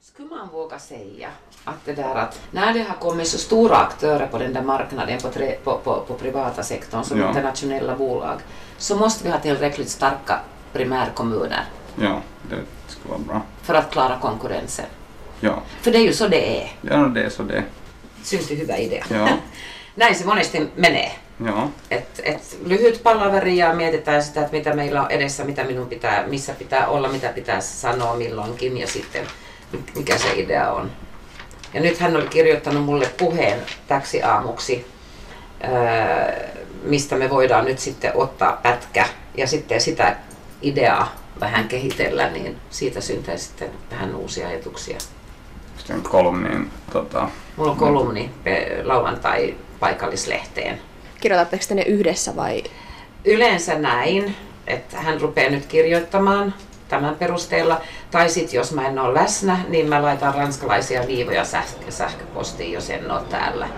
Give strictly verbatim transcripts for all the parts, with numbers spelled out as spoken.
Skulle man våga säga att det där att när det har kommit så stora aktörer på den där marknaden på, tre, på, på, på privata sektorn som ja. internationella bolag, så måste vi ha tillräckligt starka primärkommuner. Ja, det skulle vara bra. För att klara konkurrensen. Ja. För det är ju så det är. Ja, det är så det är. Synti hyvä idea. Joo. Näin se monesti menee. Joo. Et, et lyhyt palaveri ja mietitään sitä, että mitä meillä on edessä, mitä minun pitää, missä pitää olla, mitä pitää sanoa milloinkin ja sitten mikä se idea on. Ja nyt hän oli kirjoittanut mulle puheen täksi aamuksi, mistä me voidaan nyt sitten ottaa pätkä ja sitten sitä ideaa vähän kehitellä, niin siitä syntyy sitten vähän uusia ajatuksia. Sitten kolumniin, tota... Mulla on kolumni lauantai paikallislehteen. Kirjoitatteko te ne yhdessä vai? Yleensä näin, että hän rupeaa nyt kirjoittamaan tämän perusteella. Tai sitten jos mä en ole läsnä, niin mä laitan ranskalaisia viivoja sähkö- sähköpostiin, jos en ole täällä.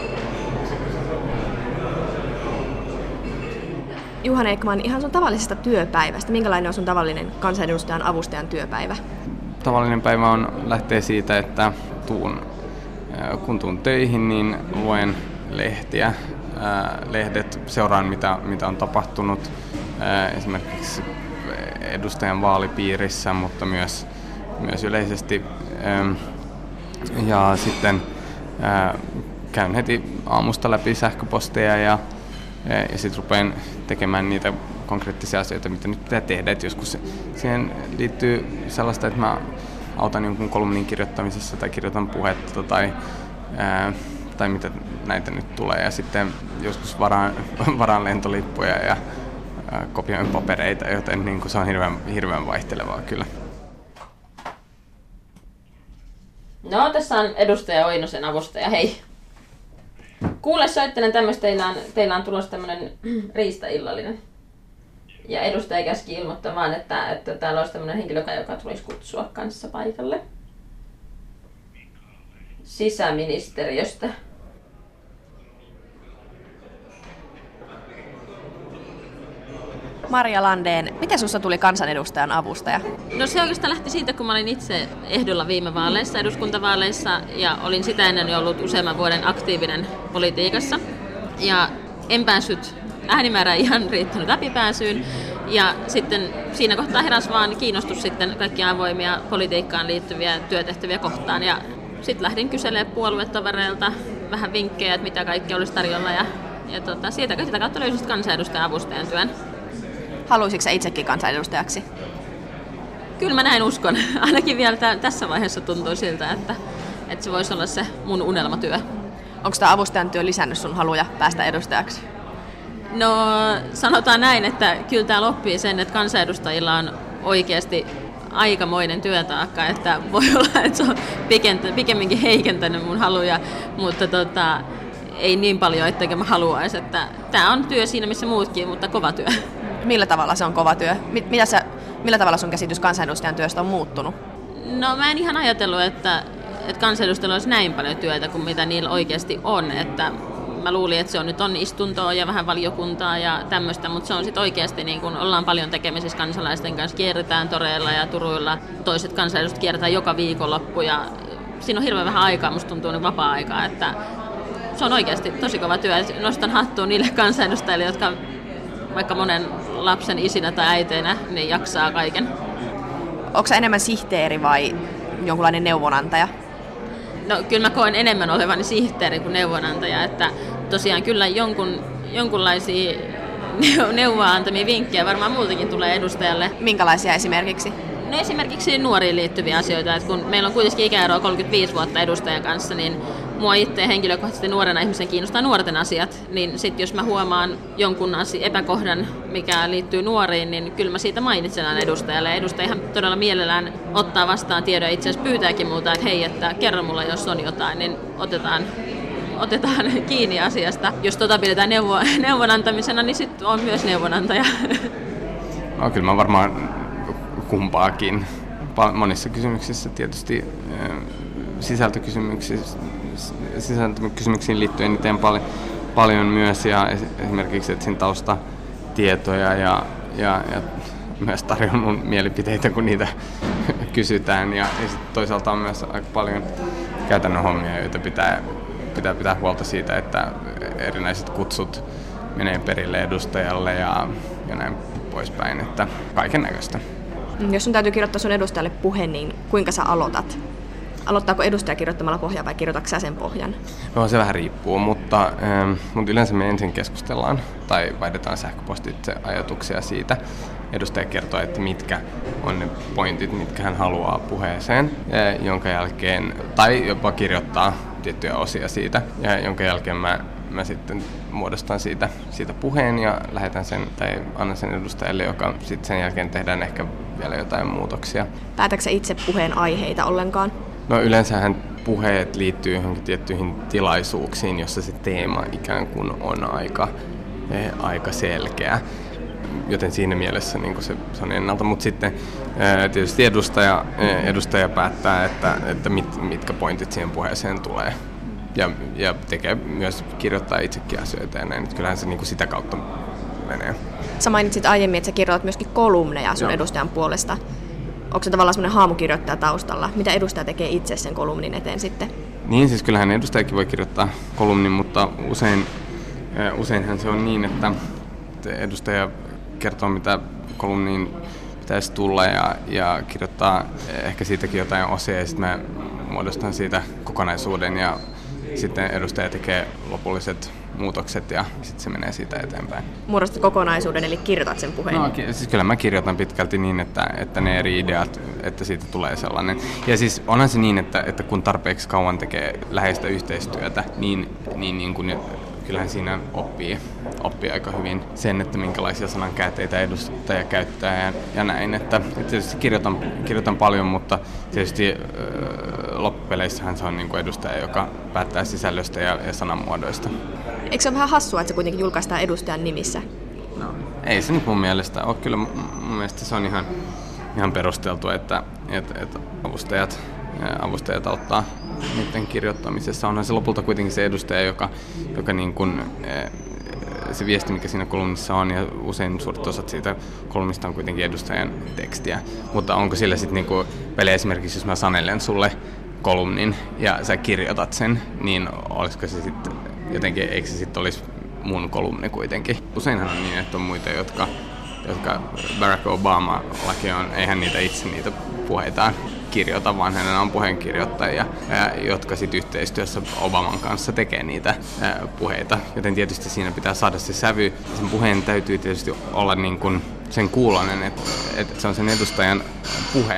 Juhana Ekman, ihan sun tavallisesta työpäivästä. Minkälainen on sun tavallinen kansanedustajan avustajan työpäivä? Tavallinen päivä on, lähtee siitä, että tuun, kun tuun töihin, niin luen lehtiä. Lehdet, seuraan mitä, mitä on tapahtunut esimerkiksi edustajan vaalipiirissä, mutta myös, myös yleisesti. Ja sitten käyn heti aamusta läpi sähköposteja ja, ja sitten rupean tekemään niitä konkreettisia asioita, mitä nyt pitää tehdä. Et joskus siihen liittyy sellaista, että mä autan jonkun kolumnin kirjoittamisessa tai kirjoitan puhetta tai, ää, tai mitä näitä nyt tulee. Ja sitten joskus varaan, varaan lentolippuja ja ää, kopioin papereita, joten niin kuin se on hirveän, hirveän vaihtelevaa kyllä. No, tässä on edustaja Oinosen avustaja, hei. Kuule, soittelen tämmöistä, teillä on, teillä on tulossa tämmöinen riistaillallinen. Ja edustaja käski ilmoittamaan, että, että täällä olisi tämmöinen henkilö, joka tulisi kutsua kanssa paikalle. Sisäministeriöstä. Marja Landén, miten susta tuli kansanedustajan avustaja? No se oikeastaan lähti siitä, kun mä olin itse ehdolla viime vaaleissa, eduskuntavaaleissa, ja olin sitä ennen jo ollut useamman vuoden aktiivinen politiikassa. Ja en päässyt äänimäärään ihan riittänyt läpipääsyyn. Ja sitten siinä kohtaa heräsi vaan kiinnostus sitten kaikkia avoimia politiikkaan liittyviä työtehtäviä kohtaan. Ja sitten lähdin kyselemään puoluetovereilta vähän vinkkejä, että mitä kaikkea olisi tarjolla. Ja, ja tota, siitä, sitä kautta löysin kansanedustajan avustajan työn. Haluaisitko sä itsekin kansanedustajaksi? Kyllä mä näin uskon. Ainakin vielä t- tässä vaiheessa tuntuu siltä, että, että se voisi olla se mun unelmatyö. Onko tämä avustajan työ lisännyt sun haluja päästä edustajaksi? No sanotaan näin, että kyllä täällä oppii sen, että kansanedustajilla on oikeasti aikamoinen työtaakka, että voi olla, että se on pikemminkin heikentänyt mun haluja, mutta tota, ei niin paljon, etteikö mä haluaisi. Että tää on työ siinä missä muutkin, mutta kova työ. Millä tavalla se on kova työ? Mitä sä, millä tavalla sun käsitys kansanedustajan työstä on muuttunut? No mä en ihan ajatellut, että, että kansanedustajilla olisi näin paljon työtä kuin mitä niillä oikeasti on. Että mä luulin, että se on nyt on istuntoa ja vähän valiokuntaa ja tämmöistä, mutta se on sitten oikeasti niin kun ollaan paljon tekemisissä kansalaisten kanssa. Kierretään toreilla ja turuilla. Toiset kansanedustajat kierretään joka viikonloppu ja siinä on hirveän vähän aikaa, musta tuntuu niin vapaa-aikaa, että se on oikeasti tosi kova työ. Nostan hattua niille kansanedustajille, jotka vaikka monen lapsen isinä tai äiteinä, niin jaksaa kaiken. Onko sä enemmän sihteeri vai jonkunlainen neuvonantaja? No kyllä mä koen enemmän olevani sihteeri kuin neuvonantaja, että tosiaan kyllä jonkun, jonkunlaisia neuvoa antamia vinkkejä varmaan multakin tulee edustajalle. Minkälaisia esimerkiksi? No esimerkiksi nuoriin liittyviä asioita, että kun meillä on kuitenkin ikäeroa kolmekymmentäviisi vuotta edustajan kanssa, niin mua itse henkilökohtaisesti nuorena ihmisen kiinnostaa nuorten asiat, niin sitten jos mä huomaan jonkun asia, epäkohdan, mikä liittyy nuoriin, niin kyllä mä siitä mainitsen aina edustajalle. Ja edustaja ihan todella mielellään ottaa vastaan tiedon ja itse asiassa pyytääkin multa, että hei, että kerro mulle, jos on jotain, niin otetaan, otetaan kiinni asiasta. Jos tota pidetään neuvo, neuvonantamisena, niin sitten on myös neuvonantaja. No kyllä mä varmaan kumpaakin. Monissa kysymyksissä tietysti sisältökysymyksiin, sisältökysymyksiin liittyen niin teen paljon, paljon myös ja esimerkiksi etsin taustatietoja ja, ja, ja myös tarjon mun mielipiteitä, kun niitä kysytään ja, ja sit toisaalta on myös aika paljon käytännön hommia, joita pitää pitää pitää huolta siitä, että erinäiset kutsut menee perille edustajalle ja, ja näin poispäin, että kaiken näköistä. Jos sun täytyy kirjoittaa sun edustajalle puhe, niin kuinka sä aloitat? Aloittaako edustaja kirjoittamalla pohjaa vai kirjoitatko sä sen pohjan? No se vähän riippuu, mutta, ähm, mutta yleensä me ensin keskustellaan tai vaihdetaan sähköpostitse ajatuksia siitä. Edustaja kertoo, että mitkä on ne pointit, mitkä hän haluaa puheeseen, jonka jälkeen, tai jopa kirjoittaa tiettyjä osia siitä, ja jonka jälkeen mä, mä sitten muodostan siitä, siitä puheen ja lähetän sen tai annan sen edustajalle, joka sitten sen jälkeen tehdään ehkä vielä jotain muutoksia. Päätätkö sä itse puheen aiheita ollenkaan? No yleensähän puheet liittyy johonkin tiettyihin tilaisuuksiin, jossa se teema ikään kuin on aika, eh, aika selkeä. Joten siinä mielessä niin se, se on ennalta, mutta sitten ää, tietysti edustaja, ää, edustaja päättää, että, että mit, mitkä pointit siihen puheeseen tulee. Ja, ja tekee myös, kirjoittaa itsekin asioita ja näin, että kyllähän se niin kuin sitä kautta menee. Sä mainitsit aiemmin, että sä kirjoitat myöskin kolumneja sun Joo. edustajan puolesta. Onko se tavallaan semmoinen haamukirjoittaja taustalla? Mitä edustaja tekee itse sen kolumnin eteen sitten? Niin, siis kyllähän edustajakin voi kirjoittaa kolumnin, mutta usein, ää, useinhan se on niin, että edustaja kertoo, mitä kolumniin pitäisi tulla ja, ja kirjoittaa ehkä siitäkin jotain osia ja sitten mä muodostan siitä kokonaisuuden ja sitten edustaja tekee lopulliset muutokset ja sitten se menee siitä eteenpäin. Muodostat kokonaisuuden eli kirjoitat sen puheen? No siis kyllä mä kirjoitan pitkälti niin, että, että ne eri ideat, että siitä tulee sellainen. Ja siis onhan se niin, että, että kun tarpeeksi kauan tekee läheistä yhteistyötä, niin, niin, niin kun kyllähän siinä oppii, oppii aika hyvin sen, että minkälaisia sanankäänteitä edustaja käyttää ja, ja näin. Että, että tietysti kirjoitan, kirjoitan paljon, mutta tietysti äh, loppupeleissähän se on niin kuin edustaja, joka päättää sisällöstä ja, ja sanamuodoista. Eikö se ole vähän hassua, että se kuitenkin julkaistaan edustajan nimissä? No, ei se nyt mun mielestä ole. Kyllä mun mielestä se on ihan, ihan perusteltu, että, että, että avustajat, avustajat auttaa niiden kirjoittamisessa. Onhan se lopulta kuitenkin se edustaja, joka, joka niin kuin, se viesti, mikä siinä kolumnissa on, ja usein suuret osat siitä kolumnista on kuitenkin edustajan tekstiä. Mutta onko sillä sitten niin kuin väliä esimerkiksi, jos mä sanelen sulle kolumnin ja sä kirjoitat sen, niin olisiko se sitten jotenkin, eikö se sitten olisi mun kolumni kuitenkin? Useinhan on niin, että on muita, jotka, jotka Barack Obama-laki on, eihän niitä itse niitä puheitaan kirjoita, vaan hänellä on puheenkirjoittajia, jotka sitten yhteistyössä Obaman kanssa tekee niitä puheita. Joten tietysti siinä pitää saada se sävy. Sen puheen täytyy tietysti olla niin kuin sen kuuloinen, että, että se on sen edustajan puhe.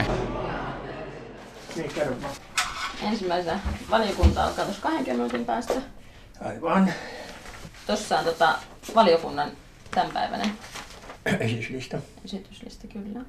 Niin, kerro vaan. Ensimmäisenä valiokunta alkaa tuossa kahdenkymmenen minuutin päästä. Aivan. Tuossa on tota valiokunnan tämänpäiväinen Esityslista. esityslista, kyllä.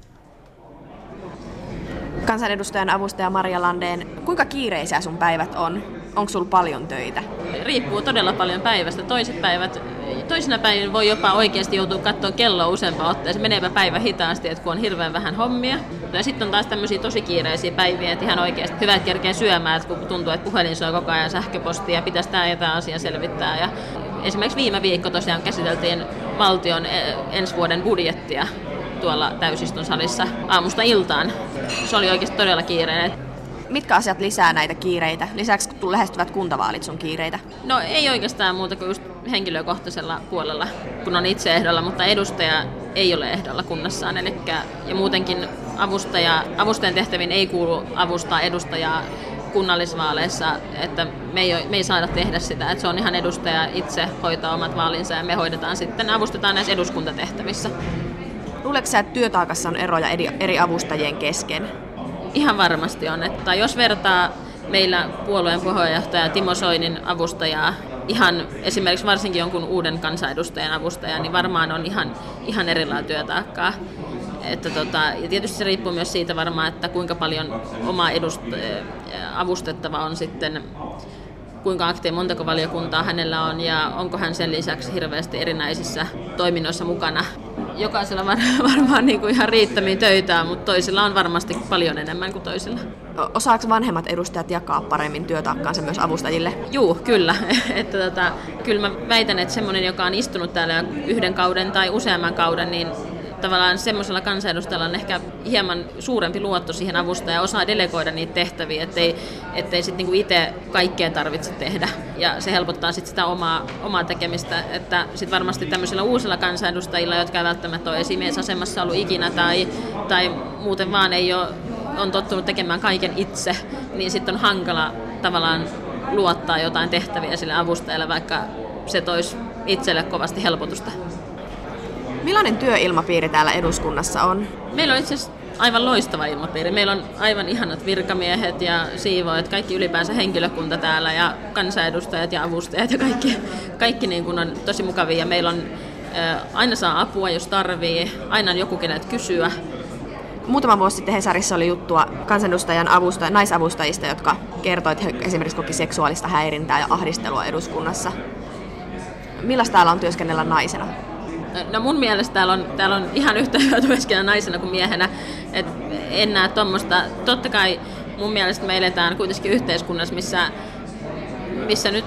Kansanedustajan avustaja Marja Landén, kuinka kiireisiä sun päivät on? Onko sulla paljon töitä? Riippuu todella paljon päivästä. Toiset päivät, toisina päivinä voi jopa oikeasti joutua katsoa kelloa useampaan otteeseen. Meneepä päivä hitaasti, että kun on hirveän vähän hommia. Ja sitten on taas tämmöisiä tosi kiireisiä päiviä, että ihan oikeasti hyvä, että kerkee syömään, että kun tuntuu, että puhelin soi koko ajan sähköpostia ja pitäisi tämä ja tämä asia selvittää. Ja esimerkiksi viime viikko tosiaan käsiteltiin valtion ensi vuoden budjettia tuolla täysistun salissa aamusta iltaan. Se oli oikeasti todella kiireinen. Mitkä asiat lisää näitä kiireitä? Lisäksi kun lähestyvät kuntavaalit sun kiireitä? No ei oikeastaan muuta kuin just henkilökohtaisella puolella, kun on itse ehdolla, mutta edustaja ei ole ehdolla kunnassaan. Elikkä, ja muutenkin avustaja, avustajan tehtäviin ei kuulu avustaa edustajaa kunnallisvaaleissa, että me ei, me ei saada tehdä sitä, että se on ihan edustaja itse hoitaa omat vaalinsa ja me hoidetaan sitten, avustetaan näissä eduskuntatehtävissä. Luuletko sä, että työtaakassa on eroja eri avustajien kesken? Ihan varmasti on. Että jos vertaa meillä puolueen puheenjohtaja Timo Soinin avustajaa, ihan esimerkiksi varsinkin jonkun uuden kansanedustajan avustajaa, niin varmaan on ihan, ihan erilainen työtaakkaa. Että tota, ja tietysti se riippuu myös siitä varmaan, että kuinka paljon oma edust- avustettava on sitten, kuinka aktiivinen, montako valiokuntaa hänellä on ja onko hän sen lisäksi hirveästi erinäisissä toiminnoissa mukana. Jokaisella var- varmaan niin kuin ihan riittämiin töitä, mutta toisilla on varmasti paljon enemmän kuin toisilla. Osaako vanhemmat edustajat jakaa paremmin työtaakkaansa myös avustajille? Juu, kyllä. että tota, kyllä mä väitän, että semmoinen, joka on istunut täällä yhden kauden tai useamman kauden, niin tavallaan semmoisella kansanedustajalla on ehkä hieman suurempi luotto siihen avustajaan ja osaa delegoida niitä tehtäviä, ettei, ettei sitten niinku itse kaikkea tarvitse tehdä. Ja se helpottaa sitten sitä omaa, omaa tekemistä, että sitten varmasti tämmöisillä uusilla kansanedustajilla, jotka ei välttämättä ole esimiesasemassa ollut ikinä tai, tai muuten vaan ei ole, on tottunut tekemään kaiken itse, niin sitten on hankala tavallaan luottaa jotain tehtäviä sille avustajalle, vaikka se toisi itselle kovasti helpotusta. Millainen työilmapiiri täällä eduskunnassa on? Meillä on itse asiassa aivan loistava ilmapiiri. Meillä on aivan ihanat virkamiehet ja siivoajat, kaikki ylipäänsä henkilökunta täällä ja kansanedustajat ja avustajat ja kaikki, kaikki niin kuin on tosi mukavia. Ja meillä on ä, aina saa apua, jos tarvii, aina on joku, kenet kysyä. Muutama vuosi sitten Hesarissa oli juttua kansanedustajan avusta, naisavustajista, jotka kertoivat, että he esimerkiksi koki seksuaalista häirintää ja ahdistelua eduskunnassa. Millaista täällä on työskennellä naisena? No mun mielestä täällä on, täällä on ihan yhtä hyvä työskennellä naisena kuin miehenä. Et en näe tuommoista. Totta kai mun mielestä me eletään kuitenkin yhteiskunnassa, missä, missä nyt...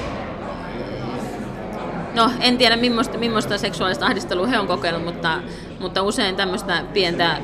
No, en tiedä millaista, millaista seksuaalista ahdistelua he on kokenut, mutta, mutta usein tämmöistä pientä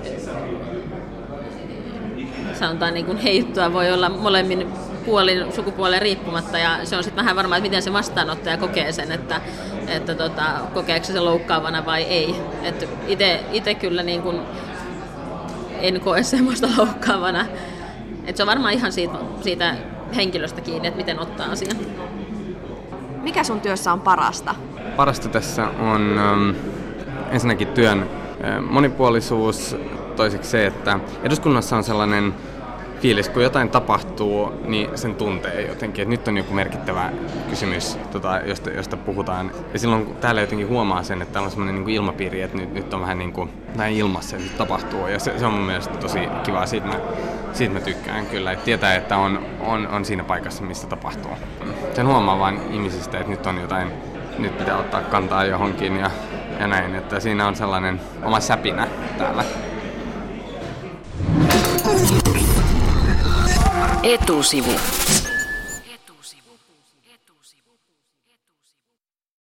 sanotaan niin kuin heittoa voi olla molemmin puolin sukupuoleen riippumatta, ja se on sitten vähän varmaan, että miten se vastaanottaja kokee sen, että, että tota, kokeeko se loukkaavana vai ei. Itse kyllä niin kuin en koe semmoista loukkaavana. Et se on varmaan ihan siitä, siitä henkilöstä kiinni, että miten ottaa asian. Mikä sun työssä on parasta? Parasta tässä on um, ensinnäkin työn uh, monipuolisuus, toiseksi se, että eduskunnassa on sellainen fiilis, kun jotain tapahtuu, niin sen tuntee jotenkin, että nyt on joku merkittävä kysymys, tota, josta, josta puhutaan. Ja silloin täällä jotenkin huomaa sen, että täällä on sellainen niin kuin ilmapiiri, että nyt, nyt on vähän niin kuin näin ilmassa, että nyt tapahtuu. Ja se, se on mun mielestä tosi kiva, siitä mä, siitä mä tykkään kyllä, että tietää, että on, on, on siinä paikassa, missä tapahtuu. Sen huomaa vaan ihmisistä, että nyt on jotain, nyt pitää ottaa kantaa johonkin ja, ja näin, että siinä on sellainen oma säpinä täällä. Etusivu.